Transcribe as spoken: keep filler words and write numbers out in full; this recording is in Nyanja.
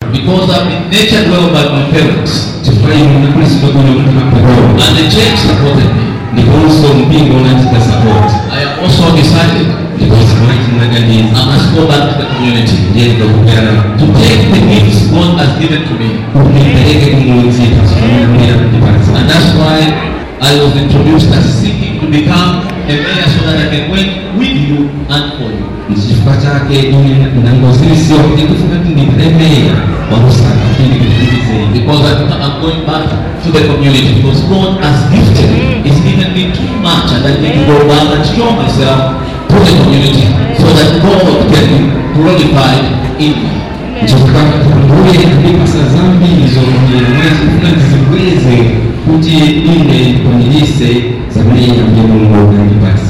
Because I've been nurtured well by my parents. And the church supported me. I have also decided I must go back to the community to take the gifts God has given to me. And that's why I was introduced as seeking to become a mayor so that I can work with you and for you. Because I'm going back to the community because God has gifted me. He's given me too much and I need to go back and show myself to the community so that God can be glorified in me. kuti ine kwenye lise za mwenye na mwenye Mungu na nipati